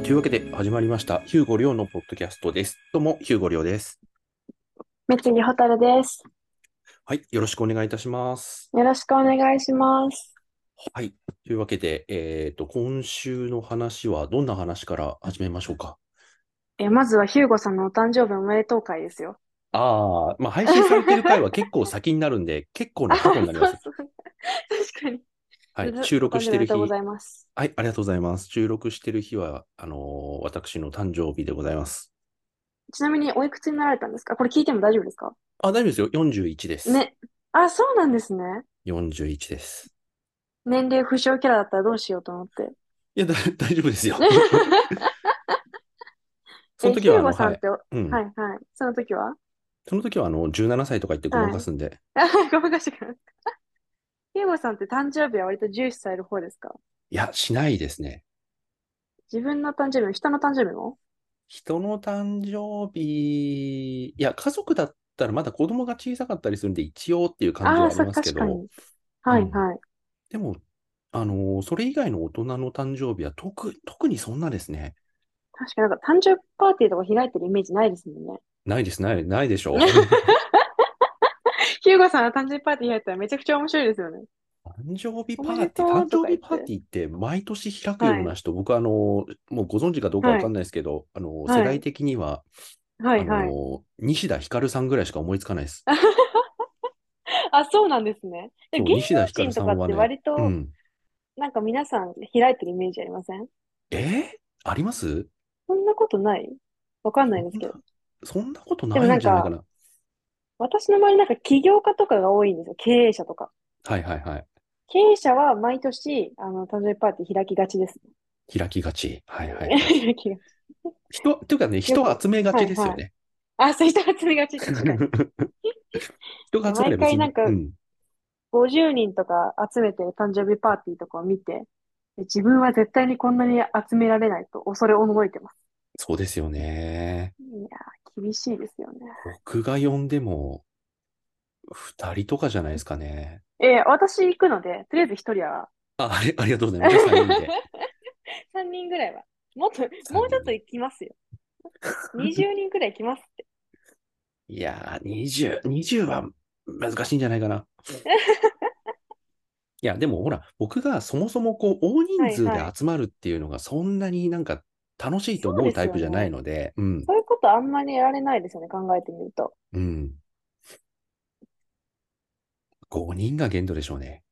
というわけで始まりました、ヒューゴリョウのポッドキャストです。どうも、ヒューゴリョウです。 三木ホタルです。 はい、よろしくお願いいたします。 よろしくお願いします。 はい、というわけで、今週の話はどんな話から始めましょうか。 まずはヒューゴさんのお誕生日おめでとう会ですよ。 まあ、配信されている回は結構先になるんで、結構あ、 な過去になります。 そうそう。確かに。 はい、収録お誕生日おめでとうごしてる日、 ざいます。 はい、ありがとうございます。収録してる日は、私の誕生日でございます。 ちなみにおいくつになられたんですか？これ聞いても大丈夫ですか？ あ、大丈夫ですよ。41です。 ね。あ、そうなんですね。 41です。 年齢不詳キャラだったらどうしようと思って。 いや、大丈夫ですよ。 ヒューその時は、はい。 ゴさんってうん。 はいはい。その時はその時は17歳とか言ってごまはい。 かすんで、 ごめんなさい。ヒューゴさんって誕生日は割と重視される方ですか？ いや、しないですね。 自分の誕生日も人の誕生日も？ 人の誕生日、いや、家族だったらまだ子供が小さかったりするんで、一応っていう感じああー、 はありますけど、 確かに。 うん。 はいはい。 でも、それ以外の大人の誕生日は特にそんなですね。 確かに誕生日パーティーとか開いてるイメージないですもんね。 ないです、ないでしょう。 ヒューゴさんの誕生日パーティー開いたらめちゃくちゃ面白いですよね。おめでとうと誕生日か言って。 パーティーって毎年開くよはい。 うな人、僕はもうご存知かどうかわはい。 かんないですけど、世代はい。 的には、 はい。はい。 西田ひかるさんぐらいしか思いつかないです。 あ、そうなんですね。で、 そう、 芸能西田ひかる人とかってさんはね、 割と、 うん。 皆さん開いてるイメージありません？ あります？ そんなことないわかんないそんな、 ですけど。 そんなことでもないんじゃないかな。 私の周り起業家とかが多いんですよ。経営者とか。 はいはいはい。 経営者は毎年、誕生日パーティー開きがちですね。 開きがち。はいはいはい。 開きがち。 っていうかね、人をよく、 集めがちはいはい。 ですよね。 あ、そういう人集めがち、確かに。 人が集まれ毎ば別に、う回ん。 50人とか集めて誕生日パーティーとかを見て、自分は絶対にこんなに集められないと恐れおののいてます。 そうですよね。 いやー、厳しいですよね。 僕が呼んでも、二人とかじゃないですかね。 私行くので、とりあえず一人はありがとうございます。じゃあ三人で。 3人ぐらいは。もっと、もうちょっと三人で。 行きますよ。20人くらい行きますって。 いやー、20は難しいんじゃないかな。いや、でもほら、僕がそもそも大人数ではいはい。 集まるっていうのがそんなになんか楽しいとそうで思うタイプじゃないすよね。 ので、うん、 そういうことあんまりやられないですよね、考えてみると。 うん。5人が限度でしょうね。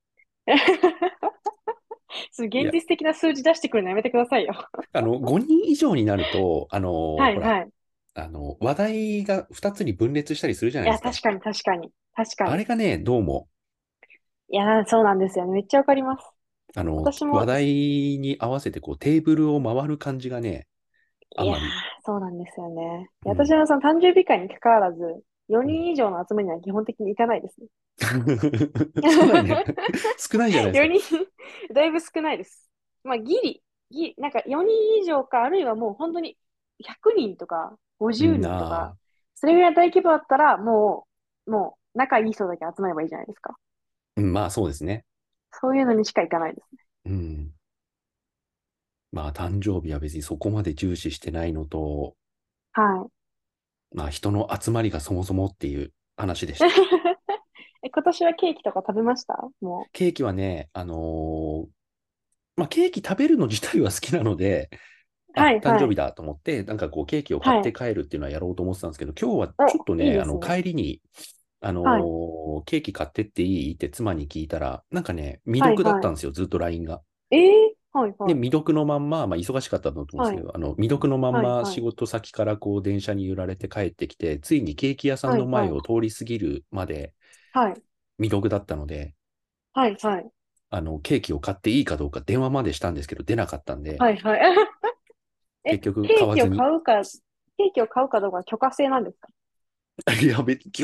そういや、 現実的な数字出してくるのやめてくださいよ。 5人以上になると、ほら、 はいはい。 話題が2つに分裂したりするじゃないや、 いですか。 確かに確かに。確かに。 あれがね、どうも、 いや、そうなんですよね。めっちゃわかります。 話私も、 題に合わせてテーブルを回る感じがね、あいやー、 んまり。 そうなんですよね。 うん。 私はその誕生日会に関わらず、4人以上の集まりには基本的に行かないですね。 少ないね。少ないじゃないですか。 4人だいぶ少ないです。まあ、4人以上か、あるいはもう本当に100人とか50 うん人とか、 なそれぐらい大規模だったら、もう仲いい人だけ集まればいいじゃないですか。 うん、まあそうですね。 そういうのにしか行かないですね。 うん。まあ誕生日は別にそこまで重視してないのと、 はい。 まあ人の集まりがそもそもっていう話でした。 今年はケーキとか食べましたもケーキはね、まあケーキ食べるの自体は好きなので、 う？はいはい。 誕生日だと思って、なんかケーキを買っはい。 て帰るっていうのはやろうと思ってたんですけど、今日はちょっお、 とね、 いいですね。 帰りに、 はい。 ケーキ買ってっていいって妻に聞いたら、なんかね、未読だっはいはい。 たんですよ、ずっと LINE が。で、 はいはい。 未読のまんま、まあ、忙しかったんだと思うんですはい。 けど、未読のまんま仕はいはい。 事先から電車に揺られて帰ってきて、ついにケーキ屋さんのはいはい。 前を通り過ぎるまではい。 未読だったので、 はいはい。 ケーキを買っていいかどうか電話までしたんですけど、出なかったんで、 はいはい。 結局ケーキを買わずに。 どうか許可制なんですか？ いや、別に、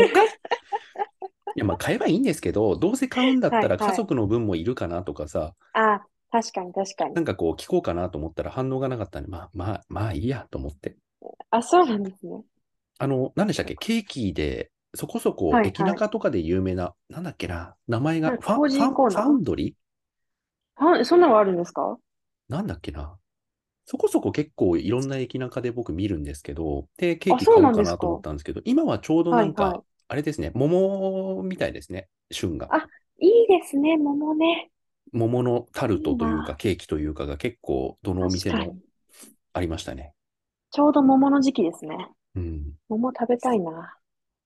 いや、まあ、買えばいいんですけど、どうせ買うんだったら家はいはい。 族の分もいるかなとかさ、 あ、確かに確かに。 なんか聞こうかなと思ったら反応がなかったんで、まあいいやと思って。 あ、そうなんですね。 何でしたっけケーキで、そこそこ駅はいはい。 中とかで有名な、なんだっけな、名前が、 法人コーファウナンドリーそんなのがあるんですか？ なんだっけな。 そこそこ結構いろんな駅中で僕見るんですけど、で、ケーあ、 キそう買おうかなと思っなんですか。 たんですけど、今はちょうどなんか、 はいはい。 あれですね、桃みたいですね、旬が。 あ、いいですね、桃ね。 桃のタルいいトというか、 な。 ケーキというかが結構、どのお店も確かに。 ありましたね。 ちょうど桃の時期ですね。 うん。 桃食べたいな。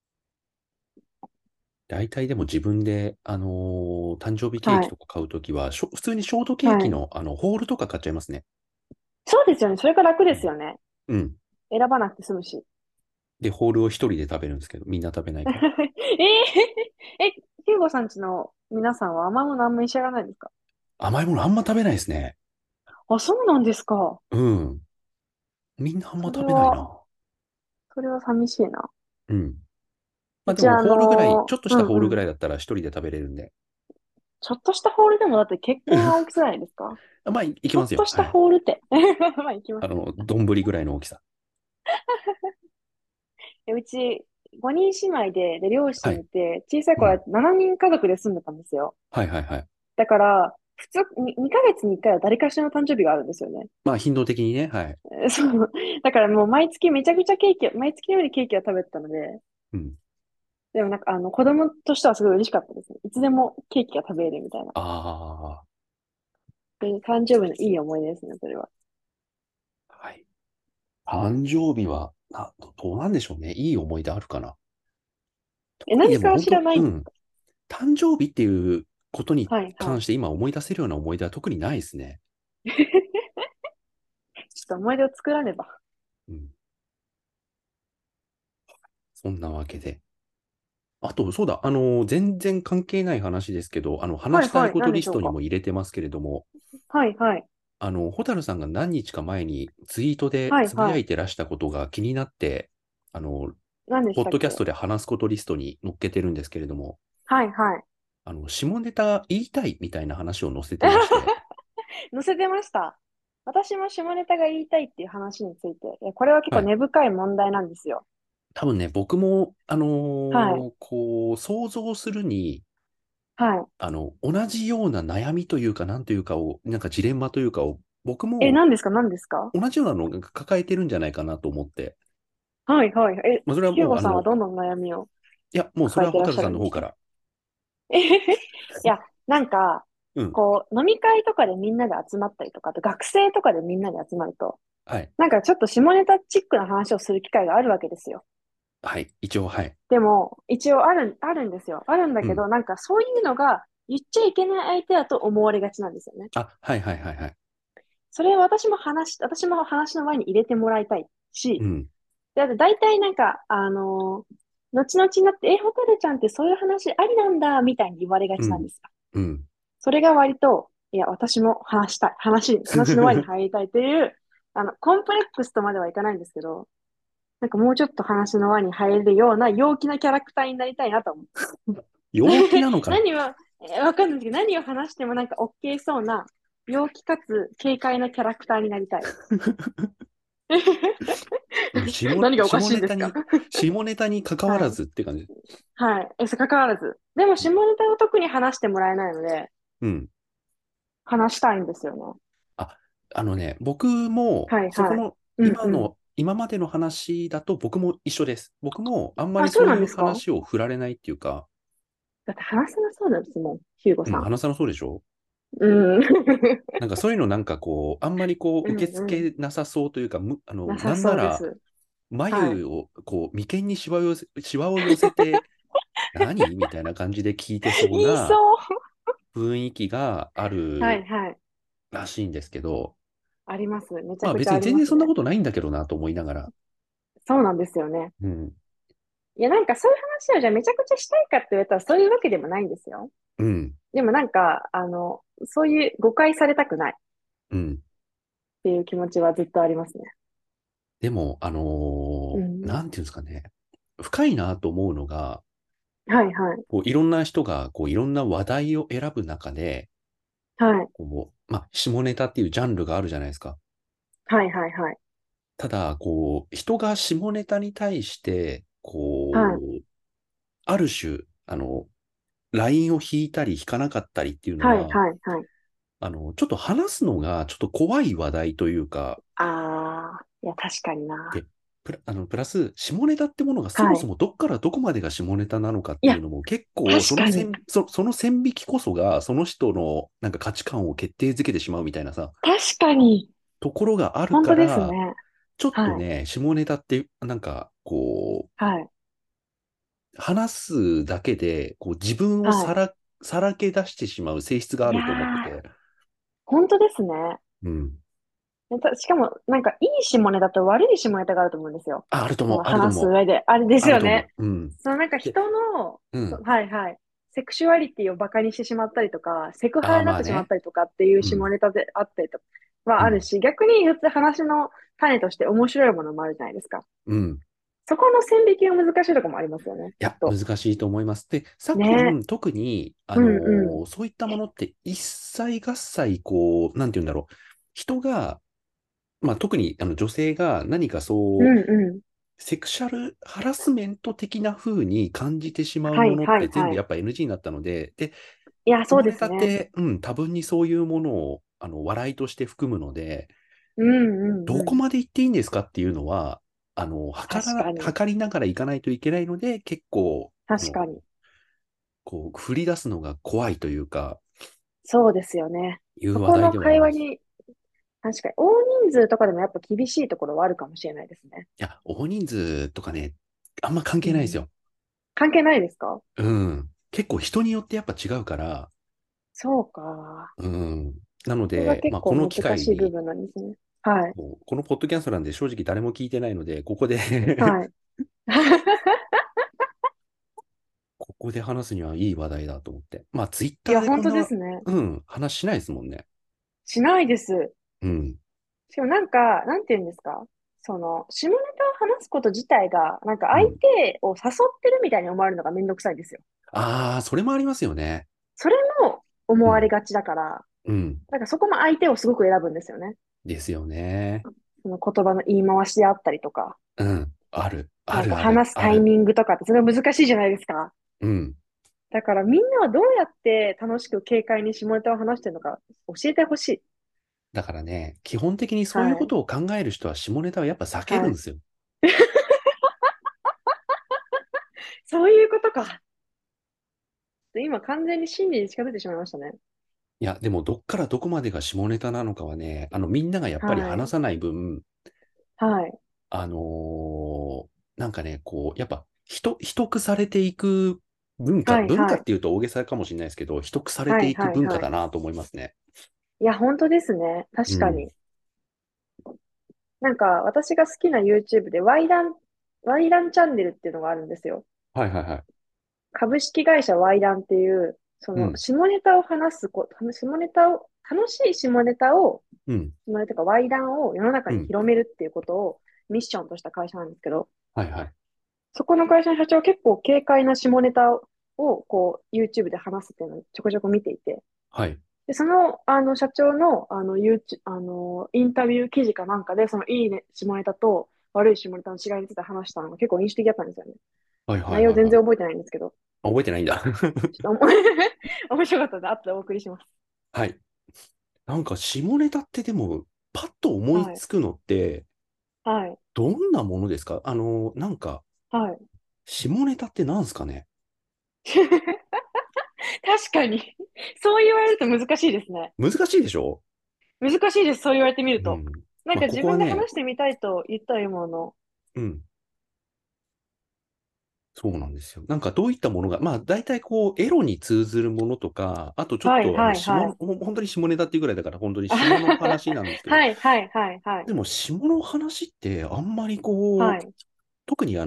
大体でも自分で、誕生日ケーはい。 キとか買うときは、普通にショートケーはい。 キの、ホールとか買っちゃいますね。 そうですよね。それが楽うん。 ですよね。 うん。 選ばなくて済むし。 で、ホールを一人で食べるんですけど、みんな食べないから。 ヒューゴさんちの皆さんは甘いものあんまり召し上がらないですか？ 甘いものあんま食べないですね。 あ、そうなんですか。 うん。みんなあんまそれ食べないは、 な。 それは寂しいな。 うん。まあでも、 うちホールぐらい、ちょっとしたホールうんうん。 ぐらいだったら一人で食べれるんで。 ちょっとしたホールでもだって結構な大きさじゃないですか。 まあ、いきますよ。 ちょっとしたはい。 ホールって。まあ、行きますね。 丼ぐらいの大きさ。 うち5人姉妹で、両はい。 親いて、小さい頃はうん。 7人家族で住んでたんですよ。 はいはいはい。 だから、普通、2ヶ月に1回は誰かしらの誕生日があるんですよね。 まあ、頻度的にね。はい。 そう。だからもう毎月めちゃくちゃケーキを、毎月のようにケーキを食べてたので、 うん。 でもなんか子供としてはすごい嬉しかったですね。いつでもケーキが食べれるみたいな。 あで、誕生日のいい思い出ですね、それは。 あ。はい。誕生日は、どうなんでしょうね。いい思い出あるかな。特にで何かも本当、 しらないんうん。 ですか？ 誕生日っていうことにはいはい。 関して今思い出せるような思い出は特にないですね。 ちょっと思い出を作らねば。 うん。そんなわけで。あと、そうだ、全然関係ない話ですけど、話したいはいはい。 ことリストに何でしょうか？ も入れてますけれども、 はいはい。 ホタルさんが何日か前にツイートでつぶはいはい。 やいてらしたことが気になって、あの、 何でしポッドキャスたっけ？ トで話すことリストに載っけてるんですけれども、 はいはい。 下ネタ言いたいみたいな話を載せてまして、 載せてました。私も下ネタが言いたいっていう話について、これは結構はい。 根深い問題なんですよ。 多分ね、僕も、 はい。 こう、想像するに、 はい。 同じような悩みというか、なんというかを、なんかジレンマというかを、僕も何ですか？何ですか？ 同じようなのが抱えてるんじゃないかなと思って、 はいはい。 まあ、それはもう、 ヒューゴさんはどの悩みをいや、もうそれ抱えてらっはホタルしゃるんですか？ さんの方から、 いや、なんか、 うん、 こう、飲み会とかでみんなで集まったりとか、あと学生とかでみんなで集まると、 はい、 なんかちょっと下ネタチックな話をする機会があるわけですよ。 はい、一応、はい、 でも、一応あるんですよ。あるんだうん、 けど、なんかそういうのが言っちゃいけない相手だと思われがちなんですよね。 はい、はい、はい、はい、 それは私も話の前に入れてもらいたいし、 うん、 で、あと大体なんか、後々になって、ホタルちゃんってそういう話ありなんだ、みたいに言われがうん、 ちなんですよ。 うん。 それが割と、いや、私も話したい。話の輪に入りたいという、コンプレックスとまではいかないんですけど、なんかもうちょっと話の輪に入れるような陽気なキャラクターになりたいなと思う。 陽気なのかな？ 何を、わかんないですけど、何を話してもなんか OK そうな、陽気かつ軽快なキャラクターになりたい。 もう何がおかしいんですか？ 下ネタに関わらはい。 ずって感じ。 はい。関わらず。でも、下ネタを特に話してもらえないので、 うん。 話したいんですよね。 あ、僕も、 はい、はい。 そこの、 うんうん。 今までの話だと僕も一緒です。僕もあんまりあ、そうそういうなんですか？ 話を振られないっていうか、 だって話せなそうなんですもん、ヒューゴうん、 さん。 話さなそうでしょ？ うん。 なんかそういうのなんかこう、あんまりこう、 うん受けうん。 付けなさそうというか、ななさんなら、 そうです。はい。 眉を、こう、眉間にシワを寄せて、何みたいな感じで聞いてそう言いそなう。 雰囲気があるはいはい。 らしいんですけど、 あります。めちゃまあくちゃあ別に全然りますね。 そんなことないんだけどなと思いながら、 そうなんですよね。 うん、 いや、なんかそういう話をじゃあめちゃくちゃしたいかって言われたらそういうわけでもないんですよ。 うん、 でもなんか、そういう誤解されたくないっうん。 ていう気持ちはずっとありますね。 でも、 うん。 なんていうんですかね、深いなと思うのが、 はいはい。 こういろんな人がこういろんな話題を選ぶ中で、 はい。 まあ、下ネタっていうジャンルがあるじゃないですか。 はいはいはい。 ただ、こう、人が下ネタに対して、 はい。 ある種、ラインを引いたり引かなかったりっていうのはいは、 はいはい。 ちょっと話すのがちょっと怖い話題というか、 ああ、いや、確かにな。 で、プラス、下ネタってものがそはい。 もそもどっからどこまでが下ネタなのかっいや、 ていうのも結構、 確かに。 その線引きこそが、その人のなんか価値観を決定づけてしまうみたいなさ、 確かに。 ところがある本当ですから、 ね。 ちょっとはい。 ね、下ネタって、なんか、こう、 はい。 話すだけで、こう、自分をはい。 さらけ出してしまう性質があいやると思ってー、 て、 本当ですね。 うん。 しかも、なんか、いい下ネタと悪い下ネタがあると思うんですよ。 あ、あると思う、 そのあると思う、 話す上で。あれですあると思よね。 う。うん。 そのなんかで、 人の、 うん。 はいはい。セクシュアリティをバカにしてしまったりとか、セクハああ、 ラになってしまっまあね。 たりとかっていううん。 下ネタであったりとかはうん。 あるし、逆に言って話の種として面白いものもあるじゃないですか。 うん。 そこの線引きが難しいところもありますよね、 いや、 きっと。 難しいと思います。で、昨ね。 今、特に、 うんうん。 そういったものって一切合切、こう、なんて言うんだろう。人が、まあ、特に女性が何かうそう、 んうん。 セクシャルハラスメント的な風に感じてしまうはいものってはいはい。 全部やっぱ NG になったので、で、 いや、そう下ネですね。 タって、うん、多分にそういうものを、笑いとして含むので、 うんうんどうん。 こまで言っていいんですかっていうのは、 確かに。 測りながらいかないといけないので、結構、 確かに。 こう、振り出すのが怖いというか、 そうですよね。 いう話題そこのではあります。 会話に、確かに、大人数とかでもやっぱ厳しいところはあるかもしれないですね。 いや、大人数とかね、あんま関うん。 係ないですよ。 関係ないですか？ うん。結構人によってやっぱ違うから、 そうか。 うん。なので、 それが結まあ、この機構難会に、 しい部分なんですね。はい。 このポッドキャストなんで正直誰も聞いてないので、ここではい。 ここで話すにはいい話題だと思って。まあ、ツイッターいや、本当ででこんな、 すね。 うん、話しないですもんね。 しないです。 うん。 しかもなんか、なんて言うんですか？その、下ネタを話すこと自体が、なんか相うん。 手を誘ってるみたいに思われるのがめんどくさいんですよ。 ああ、それもありますよね。 それも思うん。 われがちだから、 うん。 なんかそこも相手をすごく選ぶんですよね。 ですよね。 その言葉の言い回しであったりとか、 うん。ある。あなんかるある。 話すタイある。 ミングとかってそれが難しいじゃないですか。 うん。 だからみんなはどうやって楽しく軽快に下ネタを話してるのか教えてほしい。 だからね、基本的にそういうこはい。 とを考える人は下ネタはやっぱ避けるはい。 んですよ。 そういうことか。今完全に真理に近づいてしまいましたね。 いや、でもどっからどこまでが下ネタなのかはね、みんながやっぱりはい。 話さない分、 はい。 あのーなんかね、こう、やっぱ、秘匿されていくはい。はい。 文化っていうと大げさかもしれないですけど、秘匿されはい。 ていくはい。 文化はい。 だなと思いますね。 いや、本当ですね。 うん。 確かに。なんか、私が好きな YouTube でワイダンチャンネルっていうのがあるんですよ。 はいはいはい。 株式会社ワイダンっていう、その、 うん。 下ネタを話す下ネタを、楽しい下ネタを、 うん。 下ネタか、ワイダンを世の中にうん。 広めるっていうことをミッションとした会社なんですけど、 はいはい。 そこの会社の社長は結構軽快な下ネタを、こう、YouTube で話すっていうのをちょこちょこ見ていて、 はい。 で、その、社長の、インタビュー記事かなんかで、その、いいね、下ネタと悪い下ネタの違いについて話したのが結構印象的だったんですよね。 はいはい内容はいはい。 全然覚えてないんですけど、 あ、覚えてないんだ。 ちょっと面白かったので、後でお送りします。 はい。なんか下ネタってでも、パッと思いはい。 つくのって、 はい。 どんなものですか？なんか、 はい。 下ネタってなんすかね？ 確かに。そう言われると難しいですね。 難しいでしょ？ 難しいです。そう言われてみると。 うん。まあ、 なんか自ここはね、 分で話してみたいと言ったらいいもの。 うん。そうなんですよ。なんかどういったものが、まあ大体こう、エロに通ずるものとか、あとちょっはい、 とはい、はい。 本当に下ネタっていうぐらいだから本当に下の話なんですけど、 はい、はい、はい、はい。 でも下の話ってあんまりこう、 はい、 特に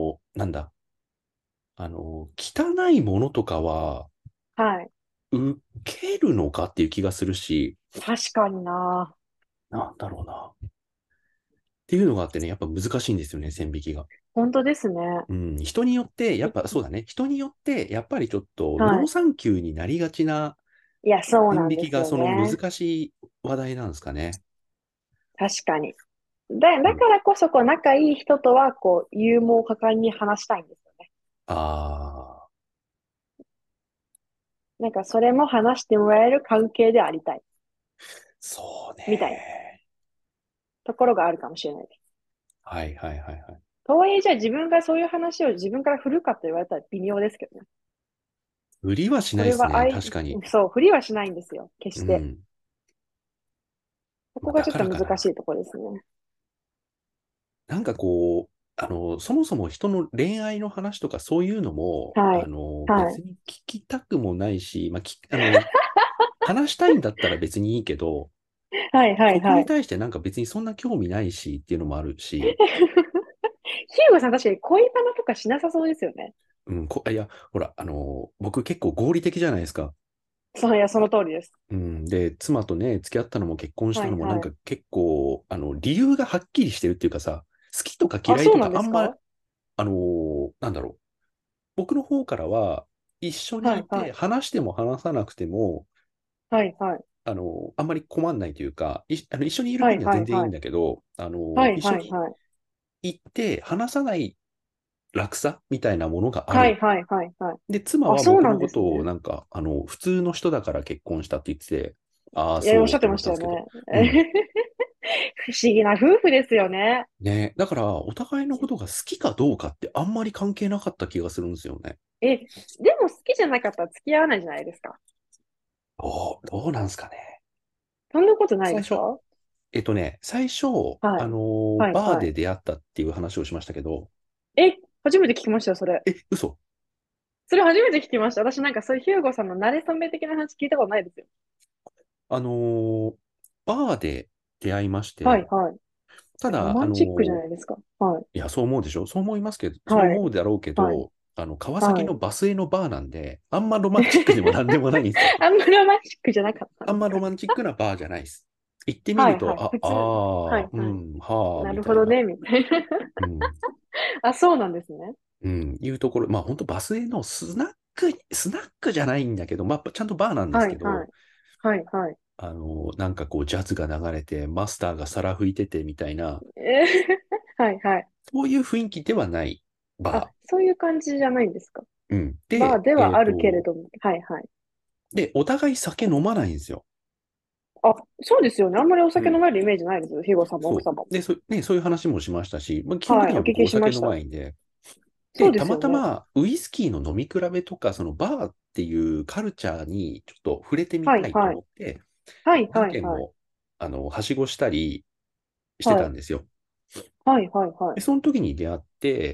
汚いものとかははい。 受けるのかっていう気がするし、 確かにな。 なんだろうな。っていうのがあってね、やっぱ難しいんですよね、線引きが。 本当ですね。 うん、人によって、やっえぱそうだね、人によって、やっぱりちょっとノーはい。 サンキューになりがちないや、そう線なんです引きがそのよね。 難しい話題なんですかね。 確かに。 うん。 だからこそ、こう、仲いい人とは、こう、勇猛果敢に話したいんですよね。 ああ、 なんか、それも話してもらえる関係でありたい。 そうみたいなね。 ところがあるかもしれないです。 はいはいはいはい。 とはいえ、じゃあ自分がそういう話を自分から振るかと言われたら微妙ですけどね。 売りはしそないですね。 れは確かに。 そう、振りはしないんですよ。決して。 うん。 そこまあ、だがちょっと難からかな。 しいところですね。 なんかこう、そもそも人の恋愛の話とかそういうのも、 はい。はい。 別に聞きたくもないし、まあ、話したいんだったら別にいいけど、 はい、はい、 そこはい。 に対してなんか別にそんな興味ないしっていうのもあるし、 ヒューゴさん確かに恋バナとかしなさそうですよね。 うん、いや、ほら、僕結構合理的じゃないですか。 そう、いや、その通りです。 うん、で、妻とね、付き合ったのも結婚しはい、 たのもなんかはい。 結構、理由がはっきりしてるっていうかさ、好きとかあ、 嫌いとそうなんかあんま、 ですか？ なんだろう。僕の方からは、一緒にはい、 いてはい。 話しても話さなくても、 はい、はい。 あんまり困んないというか、一緒にいるはい、 分にははい、 全然いいんはい。 だけど、 はい、はい、 一緒にはい。 行って話さない楽さみたいなものがあはい、 る。 はい、はい、はい。 で、妻あ、 はそう僕のことなんですね。 をなんか、普通の人だから結婚したって言ってて、ああ、 いや、おっしゃそうってってましたよね。 思ったんですけど、うん。 不思議な夫婦ですよね。 ね、だから、お互いのことが好きかどうかってあんまり関係なかった気がするんですよね。 え、でも好きじゃなかったら付き合わないじゃないですか。 どうなんですかね。 そんなことないで最初、 すか？ 最初、 はい。はい、 バーはい。 で出会ったっていう話をしましたけど、 え、初めて聞きましたよ、それ。 嘘。 それ初めて聞きました。私なんかそういうヒューゴさんの慣れ初め的な話聞いたことないですよ。 あのーバーで出会いましはい、 て、 はい。ロただ、 マンチックじゃないですか。はい。 いや、そう思うでしょそう思いますけど、そうはい。 思うだろうけはい。 ど、川崎はい。 のバスへのバーなんで、あんまロマンチックでもなんでもないんですよ。 あんまロマンチックじゃなかったんあんまロですか？ マンチックなバーじゃないです。行ってみはい、はると、 い。普通。はい、はい。なみたいな。 るほどね、みたいな。 うん。 あ、そうなんですね。 うん、いうところ、まあ本当バスへのスナックじゃないんだけど、まあちゃんとバーなんですはい、はけど、 い。はい、はい。 なんかこうジャズが流れて、マスターが皿拭いててみたいな、 はい、はい。 そういう雰囲気ではないあ、 バそういう感じじゃないんですか。 ー。うん。で、 バーではあるけれども。はい、はい。 お互い酒飲まないんですよ。 あ、そうですよね。あんまりおうん。 酒飲めるイメージないですよ。ヒゴさんも奥そ様も。 う。で、そういう話もしましたし、まあ、基本的はい、 にはお聞き僕お酒飲ましました。 ないんで、 そうで、たまですよね。 たまウイスキーの飲み比べとか、そのバーっていうカルチャーにちょっと触れてみはい、 たいとはい。 思って、 はい、はい、はい。 何軒も、はしごしたりしてはい。 たんですよ。 はい、はい、はで、 い。 その時に出会って、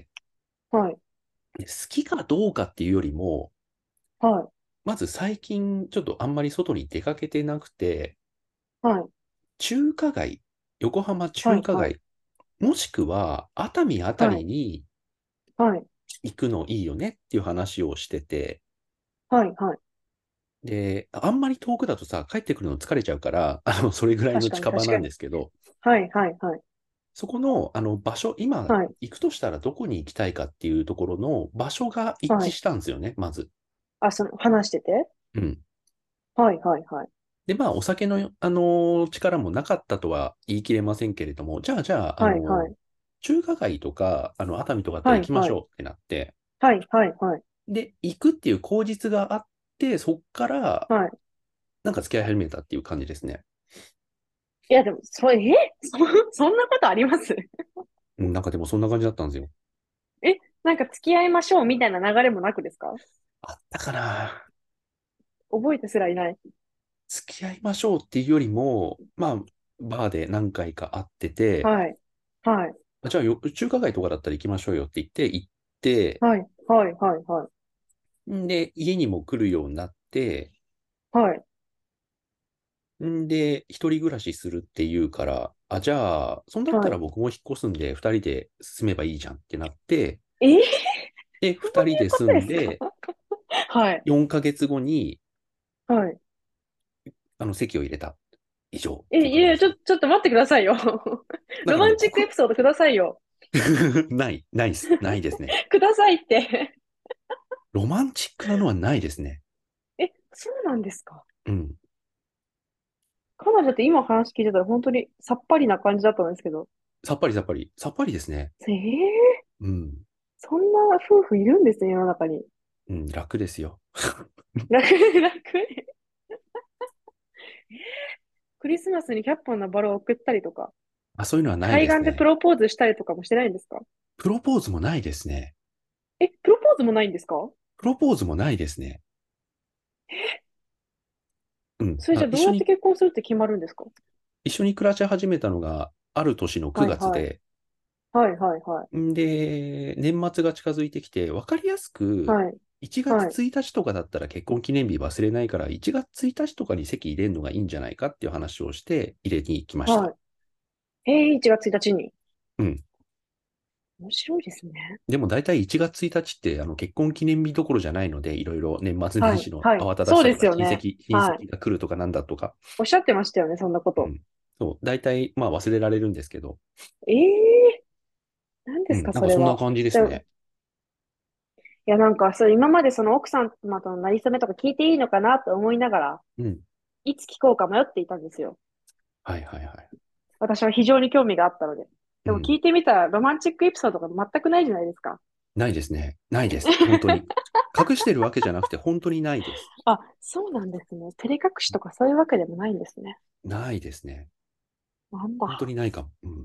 はい、 好きかどうかっていうよりも、 はい、 まず最近ちょっとあんまり外に出かけてなくて、 はい、 中華街、横浜はい、はい、 中華街、もしくは熱海あたはい、 りにはい、 行くのいいよねっていう話をしてて、 はい、はい。 で、あんまり遠くだとさ、帰ってくるの疲れちゃうから、それぐらいの確かに、 近場なん確かに。 ですけど、 はい、はい、はい。 そこの、場所、今はい、 行くとしたらどこに行きたいかっていうところの場所が一致はい。 したんですよね、まず。 あ、話してて。 うん。 はい、はい、はい。 で、まあ、お酒の、力もなかったとは言い切れませんけれども、じゃあ、 はい、はい。 中華街とか、熱海とかだったらはい、 行きましはい。 ょうってなって、 はい、はい、はい。 で、行くっていう口実があって、そっから、 はい。 なんか付き合い始めたっていう感じですね。 いや、でも、そ、そんなことあります？ うん、なんかでもそんな感じだったんですよ。 なんか付き合いましょうみたいな流れもなくですか？ あったかな。 覚えてすらいない。 付き合いましょうっていうよりも、まあ、バーで何回か会ってて、 はい。はい。 じゃあ中華街とかだったら行きましょうよって言って、行って、 はい。はい。はい。はい。 んで、家にも来るようになって、 はい。 んで、一人暮らしするっていうから、じゃあ、そんだったはい。 ら僕も引っ越すんで、二人で住めばいいじゃんってなって、 えー、 で、 そう二人でいうこ住とですか？ んで、 はい。 4ヶ月後に、 はい。 籍を入れた以上っえ、 ていういやいや、 感じですね。 ちょっと待ってくださいよ。 だからね、 ロマンチックエピソードくださいよ。 ないですね。 くださいって。 ロマンチックなのはないですね。 そうなんですか？ うん。 彼女って今話聞いてたら本当にさっぱりな感じだったんですけど。 さっぱりですね。うん。 そんな夫婦いるんですね、世の中に。 うん、楽ですよ。 楽、楽。 クリスマスに100本のバラを送ったりとか、 あ、そういうのはない海ですね。 岸でプロポーズしたりとかもしてないんですか？ プロポーズもないですね。 え、プロポーズもないんですか？ プロポーズもないですね。うん。 それじゃあどうやって結婚するって決まるんですか？ 一緒に暮らし始めたのが、ある年の9 はいはい。 月で、 はいはいはい。 んで、年末が近づいてきて、わかりやすく、 はい。 1月はい。 1日とかだったら結婚記念日忘れないから、1月1日とかに籍入れるのがいいんじゃないかっていう話をして入れに行きました。 はい。1月1日にちに。 うん。 面白いですね。 でも大体1月1日って結婚記念日どころじゃないので、いろいろ年末年はい。 始のはい。 慌ただしそうさとかですよね。 親はい。 戚が来るとかなんだとか、 おっしゃってましたよね、そんなこと。 うん。そう、大体まあ忘れられるんですけど、 ええ何でうん、 すか、 なんかそれは。 そんな感じでで、 すね。 いや、なんか、そう、今までその奥様とのなりそめとか聞いていいのかなと思いながら、 うん。 いつ聞こうか迷っていたんですよ。 はいはいはい。 私は非常に興味があったので。でもうん。 聞いてみたら、ロマンチックエピソードが全くないじゃないですか。 ないですね。ないです。本当に。隠してるわけじゃなくて、本当にないです。 あ、そうなんですね。照れ隠しとかそういうわけでもないんですね。 ないですね。 なん本当だ。 にないかも。うん。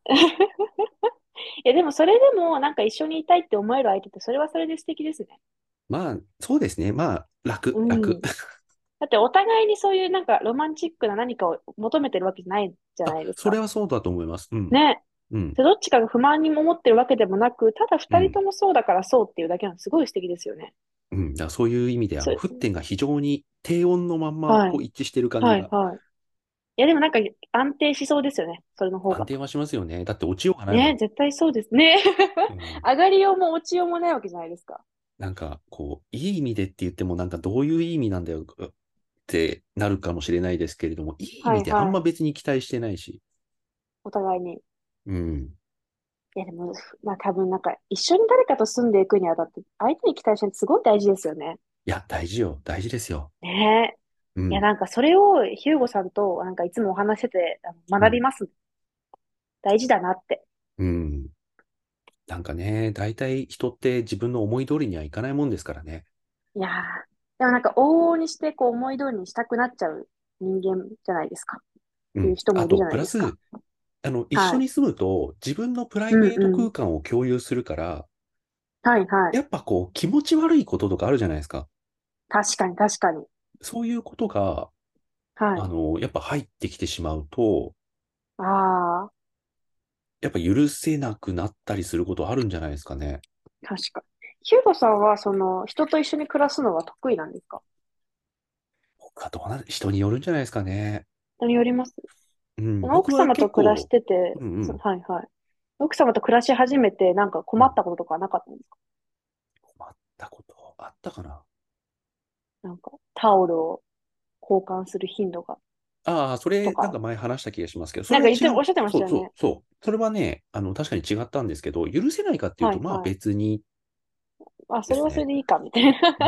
いや、でもそれでも、なんか一緒にいたいって思える相手って、それはそれで素敵ですね。 まあ、そうですね。まあ、楽、楽。 うん。だってお互いにそういうなんかロマンチックな何かを求めてるわけじゃないじゃあ、 ないですか。 それはそうだと思います。うん。 ね。 うん。 で、どっちかが不満に思ってるわけでもなく、ただうん。 二人ともそうだからそうっていうだけなのすごい素敵ですよね。 うん。だからそういう意味で、 そ沸点が非常に低温のまんま、 はい。 一致してる感じはい、 が、 はい。いや、でもなんか安定しそうですよね。それの方が。 安定はしますよね。だって落ちようがないもね、 ん。 絶対そうですね。 うん。 上がりようも落ちようもないわけじゃないですか。 いい意味でって言っても、どういう意味なんだよってなるかもしれないですけれども、いい意はい、 味であんはい。 ま別に期待してないし。 お互いに。 うん。 いや、でも、多分なんか、一緒に誰かと住んでいくにあたって、相手に期待してるのすごい大事ですよね。 いや、大事よ。大事ですよ。 ねえ。いや、 うん。 なんかそれをヒューゴさんとなんかいつもお話しててうん。 学びます。大事だなって。 うん。大体人って自分の思い通りにはいかないもんですからね。 いやー、でもなんか往々にしてこう思い通りにしたくなっちゃう人間じゃないですか。っていううん。 人もいるじあと、 ゃないですか。 プラス、一緒はい。 に住むと自分のプライうんベートうん。 空間を共有するから、 はいはい。 やっぱ気持ち悪いこととかあるじゃないですか。 確かに確かに。 そういうことが、 はい。 やっぱ入ってきてしまうと、 ああ、 やっぱ許せなくなったりすることあるんじゃないですかね。 確かに。ヒューゴさんはその人と一緒に暮らすのは得意なんですか？ 僕はどうなる、人によるんじゃないですかね。 人によります。 うん。 その奥僕は様と暮らし結構、 てて、 うんうん。 はいはい。奥様と暮らし始めてなんか困っうん。 たこととかなかったんですか？ 困ったことあったかな。 なんかタオルを交換する頻度が、 ああ、それ、 とか。 前話した気がしますけど、そなんか言って、 れは違う。 おっしゃってましそうそうたよね。 そう。それはね、確かに違ったんですけど、許せないかっていうと、まあはいはい。 別にあ、それはそれですね。 でいいか、みたいな。 うん。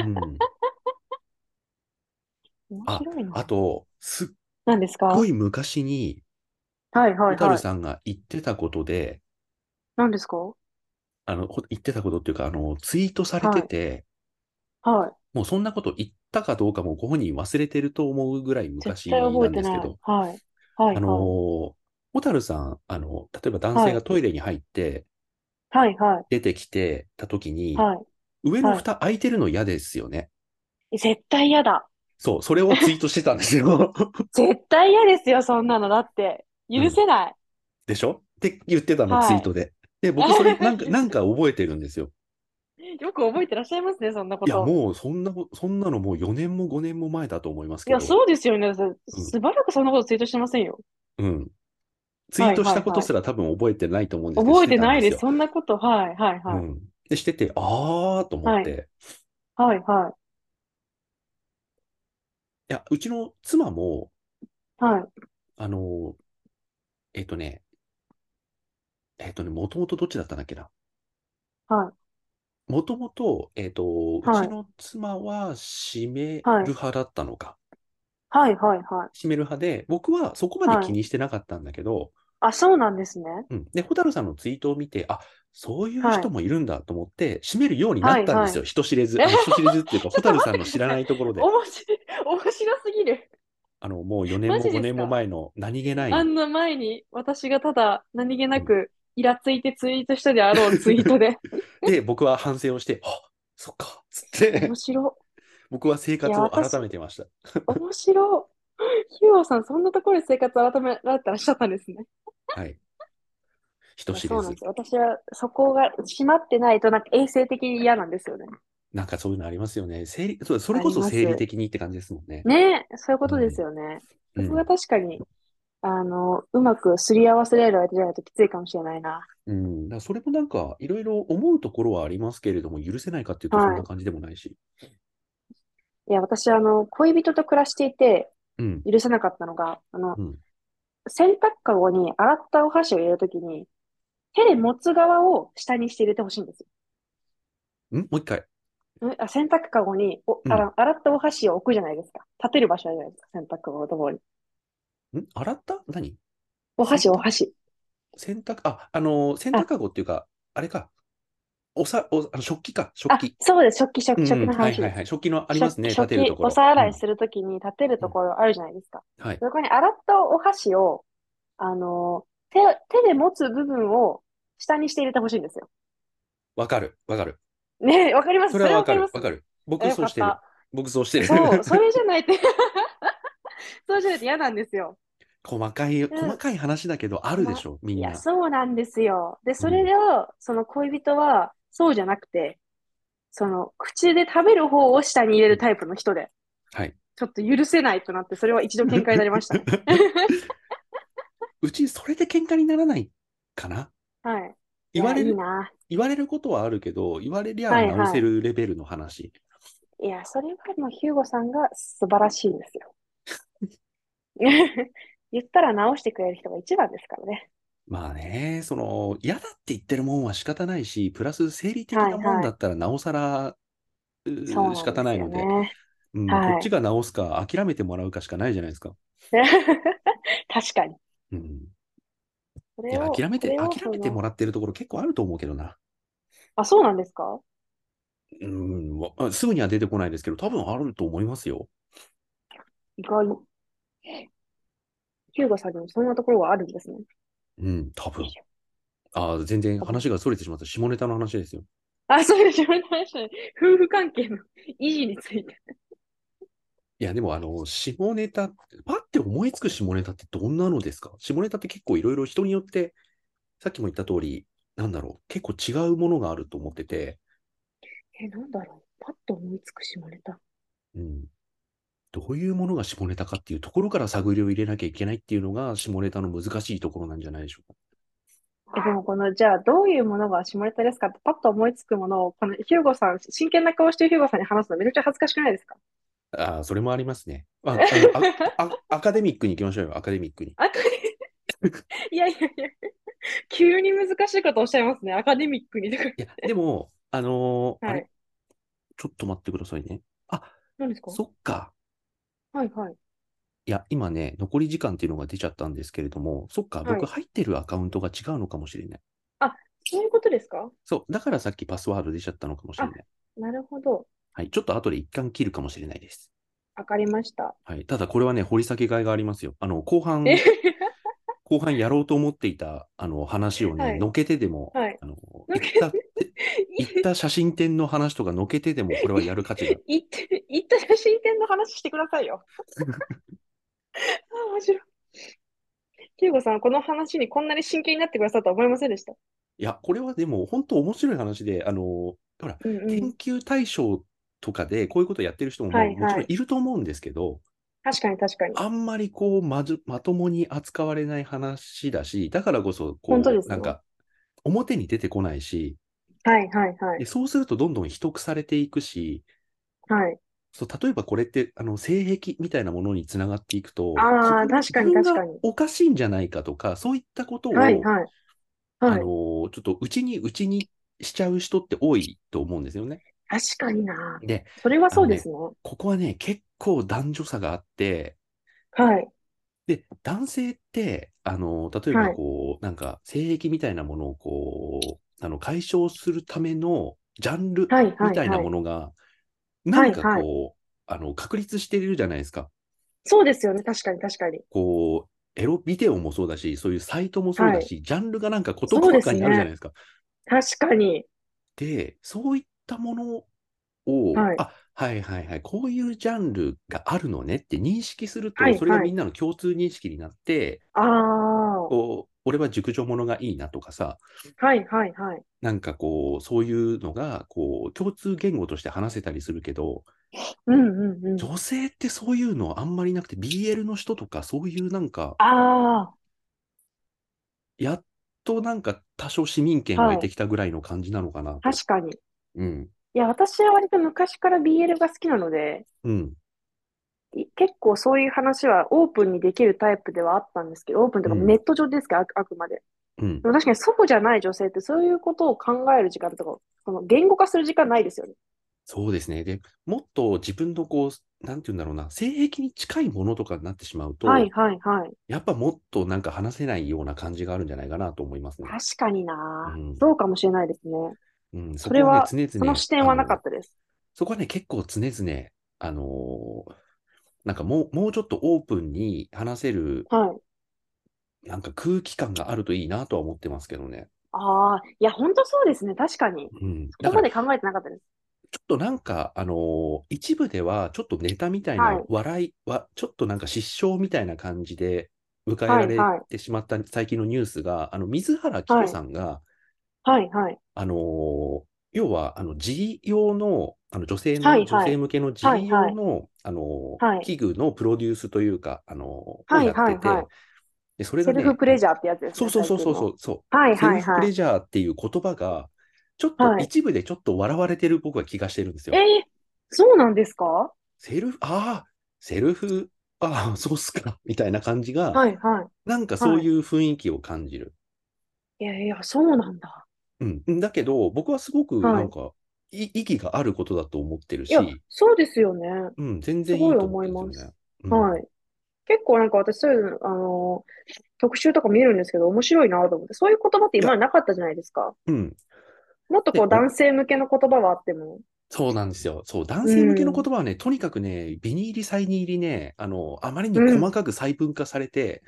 面あ、 白いな。 あと、すっ何ですか？ ごい昔に、 はいは小樽いはい。 さんが言ってたことで、 何ですか？ 言ってたことっていうか、ツイートされてはい。 て、 はい。 もうそんなこと言ったかどうかもご本人忘れてると思うぐらい絶対昔な覚えてない。 んですけど、 はい。はいあのはい。 小樽さん、例えば男性がはい。 トイレに入ってはいはい。 出てきてた時に、 はい。 上のは蓋開いてるの嫌ですよね。 い。絶対嫌だ。 そう、それをツイートしてたんですよ。 絶対嫌ですよ、そんなの。だって。 うん。 許せない。 でしょって言ってたの、ツイはい。 ートで。で、僕それなんか覚えてるんですよ。 よく覚えてらっしゃいますね、そんなこいや、 と。 もうそんなのもう4年も5年も前だと思いますいや、 けど、 そうですよね。 うん、 しばらくそんなことツイートしてませんよ。 うん。ツイはいートしたことはいはい。 すら多分覚えてないと思うんですけど、し覚えててないです。 たんですよ。 そんなこと。はいはいはい。 うん。で、してて、あーと思っはい。 て、 はいはい。 いや、うちの妻も、 はい。 あの、えっとね、もともとどっちだったんだっけな。 はい。 もともと、うはい。 ちの妻は閉めはい。 る派だったのか。 はい。はい。はい。 閉める派で、僕はそこまで気はい。 にしてなかったんだけど、 あ、そうなんですね。 うん。で、ホタルさんのツイートを見て、あ、そういうはい。 人もいるんだと思って、閉めるようになはい。 ったんですよ。 はい。 人知れず。 え、 人知れずっていうか、 ちょっとホタルさんの待ってください。 知らないところで。 面白すぎる。 もう4年マも5年もジですか？ 前の何気ない。 あんな前に私がただ何気うん。 なくイラついてツイートしたであろうツイートで。 で、僕は反省をして、あ、そっか、つっ面て、 白。 僕は生いや、 活を改私、 めてました。 面白。ヒューゴさん、そんなところで生活改められたらしちゃったんですね。 はい。人いや、 知れず。 そうなんですよ。私はそこが閉まってないとなんか衛生的に嫌なんですよね。 なんかそういうのありますよね。それあこそ生理ります。 的にって感じですもんね。 ねえ、そういうことですうん。 よね。そこがうん。 確かに、うまくすり合わせられる相手じゃないときついかもしれないな。 うん。だからそれもなんか、いろいろ思うところはありますけれども、許せないかっていうとそんはい。 な感じでもないし。 いや、私、恋人と暮らしていて、 うん。 許せなかったのが、 うん。 洗濯かごに洗ったお箸を入れるときに、手で持つ側を下にして入れてほしいんですよ。 もう一回。 洗濯かごにうん。 洗ったお箸を置くじゃないですか。立てる場所あるじゃないですか。洗濯かごのところに。 洗った何お箸、お洗濯箸。 洗濯あ、 かごっていうか、あれか。食器か、食あ、 器。 そうです。食器うん。 の話です。 はいはいはい。食器のありますね。立てるとこおろ。うん。 皿洗いするときに立てるうん。 ところあるじゃないですか。 はい。 そこに洗ったお箸を、手で持つ部分を下にして入れてほしいんですよ。 わかる。わかる。 ねえ、わかります？そそれはわかる。 れわかります？ わかる。僕よかった。 そうしてる。僕そうしてそう、そる。 れじゃないってそうじゃないと嫌なんですよ。 細うん、 かい話だけど、あるでしょ、みいや、 んな。 そうなんですよ。で、そうん。 れを、その恋人は、そうじゃなくて、口で食べる方を下に入れうん。 るタイプの人で、 はい。 ちょっと許せないとなって、それは一度喧嘩になりましたね。 うち、それで喧嘩にならないかな。 はい。いや、 言われる、 いいな。 言われることはあるけど、言われりゃはい直せはるレベルの話。 い。いや、それはもうヒューゴさんが素晴らしいんですよ。言ったら直してくれる人が一番ですからね。 まあね、嫌だって言ってるもんは仕方ないし、プラス生理的なもんはいはい。 だったらなおさら仕方そうなんですないので、 よね。 うん、こっはい。 ちが直すか諦めてもらうかしかないじゃないですか。 確かに。 うん。 そいや、 れを、それを、 諦めてもらってるところ結構あると思うけどな。 あ、そうなんですか？ うん、すぐには出てこないですけど、多分あると思いますよ。 意外。ヒューゴさんにもそんなところがあるんですね。 うん、多分。 よいしょ。 全然多分。 話が逸れてしまった。下ネタの話ですよ。 あ、そうです。自分の話ね。夫婦関係の維持について。 いや、でも下ネタ、パッて思いつく下ネタってどんなのですか？下ネタって結構いろいろ人によって、さっきも言った通り、なんだろう、結構違うものがあると思ってて、 なんだろう。パッと思いつく下ネタ。 うん、どういうものが下ネタかっていうところから探りを入れなきゃいけないっていうのが下ネタの難しいところなんじゃないでしょうか。 でもじゃあ、どういうものが下ネタですかってパッと思いつくものを、このヒューゴさん、真剣な顔してるヒューゴさんに話すのめちゃくちゃ恥ずかしくないですか？ それもありますね。アカデミックに行きましょうよ、アカデミックに。 あかいやいやいや、急に難しいことおっしゃいますね。アカデミックにとか。 いや、でも、あれ、 はい。 ちょっと待ってくださいね。 何ですか？ そっか。 はいはい。 いや、今ね、残り時間っていうのが出ちゃったんですけれども、そっか、僕はい。 入ってるアカウントが違うのかもしれない。 あ、そういうことですか？ そう、だからさっきパスワード出ちゃったのかもしれあ、 ない。 なるほど。 はい、ちょっと後で一旦切るかもしれないです。 わかりました。 はい、ただこれはね、掘り下げがいがありますよ。 え後半やろうと思っていた、話をね、 はい。 のけてでも、 はい。なんか行った写真展の話とかのけてでも、これはやる価値が。 行った写真展の話してくださいよ。面白い。キューゴさん、この話にこんなに真剣になってくださったとは思いませんでした。 いや、これはでも、本当面白い話で、ほら、 うんうん。 研究対象とかで、こういうことをやってる人ももちろんはいはい。 いると思うんですけど、 確かに確かに。 あんまりまともに扱われない話だし、だからこそ、 本当ですね。 なんか、表に出てこないし、 はいはいはい。 そうするとどんどん秘匿されていくし、 はい。 例えばこれって、性癖みたいなものにつながっていくと、 ああ、確かに自分が確かに。 おかしいんじゃないかとか、そういったことを、 はいはい。はい。 ちょっと内にしちゃう人って多いと思うんですよね。 確かにな。 で、 それはあのね、 そうですね。 ここはね、結構男女差があって、 はい。 で、男性って、例えばはい。 こう、なんか、性癖みたいなものを解消するためのジャンルはいみたいなはいはい。 ものが、何かはいはい。 確立しているじゃないですか。 そうですよね。確かに、確かに。 こエロビデオもそうだし、そういうサイトもそうはい。 だし、ジャンルがなんか事そうで細かにあるじゃなすね。 いですか。 確かに。 で、そういったものを、 はい。 あ、はいはいはい、こういうジャンルがあるのねって認識すると、 はい、はい。 それがみんなの共通認識になって、 ああ。 俺は熟女ものがいいなとかさ、 はい、はい、はい。 なんかそういうのが、共通言語として話せたりするけど、 うん、うん、うん。 女性ってそういうのあんまりなくて、BL の人とか、そういうなんか、 あやっとなんか多少市民あ。 権を得はい。 てきたぐらいの感じなのかなと。 確かに。いうん。 や、私は割と昔から BL が好きなので、 うん。 結構そういう話はオープンにできるタイプではあったんですけど、オープンというかネうん。 ット上ですけど、あくまで。 うん。 でも確かにそうじゃない女性ってそういうことを考える時間とか、その言語化する時間ないですよね。 そうですね。で、もっと自分のなんて言うんだろうな、性癖に近いものとかになってしまうと、 はいはいはい。 やっぱもっとなんか話せないような感じがあるんじゃないかなと思いますね。 確かにな。 うん。 そうかもしれないですね。 うん。そこはね、 それは、 常その 々、 視点はなかったです。 そこはね、結構常々、なんかもうちょっとオープンに話せる、 はい。 なんか空気感があるといいなとは思ってますけどね。 ああ、いや、本当そうですね。確かに。 うん。 そだから、 こまで考えてなかったです。 ちょっとなんか、一部では、ちょっとネタみたいなはい。 笑いは、ちょっとなんか失笑みたいな感じで迎えられはいはい。 てしまった最近のニュースが、水原希子はい。 さんが、 はいはい。 あの、要は、自用の、女はいはい。 性向けの自はいはい。 用の、 はい。 器具のプロデュースというか、をはいやっはいはい。 てて、で、それがね、 セルフプレジャーってやつですね、 そうそうそうそうそ最近の。 うそう、 はいセルフプはいはい。 レジャーっていう言葉が、ちょっとはい。 一部でちょっと笑われてる僕は気がしてるんですよ。 えー、そうなんですか？ セルフ、ああ、セルフ、ああ、そうっすか、みたいな感じが、 はいはい。 なんかそうはい。 いう雰囲気を感じる。 いやいや、そうなんだ。 うん。だけど、僕はすごくはい。 なんか、意義があることだと思ってるいや、 し、 そうですよね。 うん、全すごい然いいと思っ思います。 てるんですよね。うん。 はい。結構なんか私そういうの、特集とか見るんですけど、面白いなと思って、そういう言葉っていや、 今までなかったじゃないですか。 うん。 もっとこで、 う男性向けの言葉はあっても。 そうなんですよ。そう、男う性向けの言ん。 葉はね、とにかくね、ビニ入り、サイニ入りね、あまりにうん。 細かく細分化されて、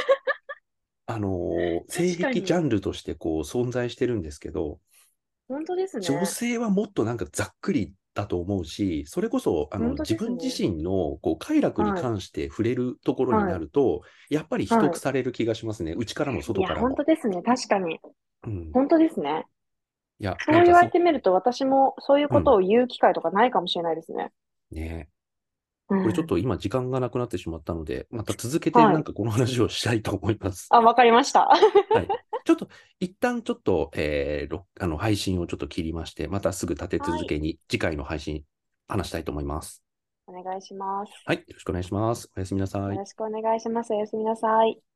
性確かに。 癖ジャンルとして存在してるんですけど、 本当です女ね。 性はもっとなんかざっくりだと思うし、それこそ本当自分自ですね。 身の快楽にはい。 関して触れるところにはい。 なると、やっぱり秘はい。 匿される気がしますね。内からもいや、本外からも。 当ですね。確かに。 うん。 本当ですね。 いや、 そう言われてみると、私もそういううん。 ことを言う機会とかないかもしれないですね。 ね。これちょっうん。 と今時間がなくなってしまったので、また続けてはい。 なんかこの話をしたいと思います。 あ、わかりました。 はい。ちょっと、一旦ちょっと、配信をちょっと切りまして、またすぐ立てはい。 続けに次回の配信話したいと思います。 お願いします。 はい。よろしくお願いします。おやすみなさい。 よろしくお願いします。おやすみなさい。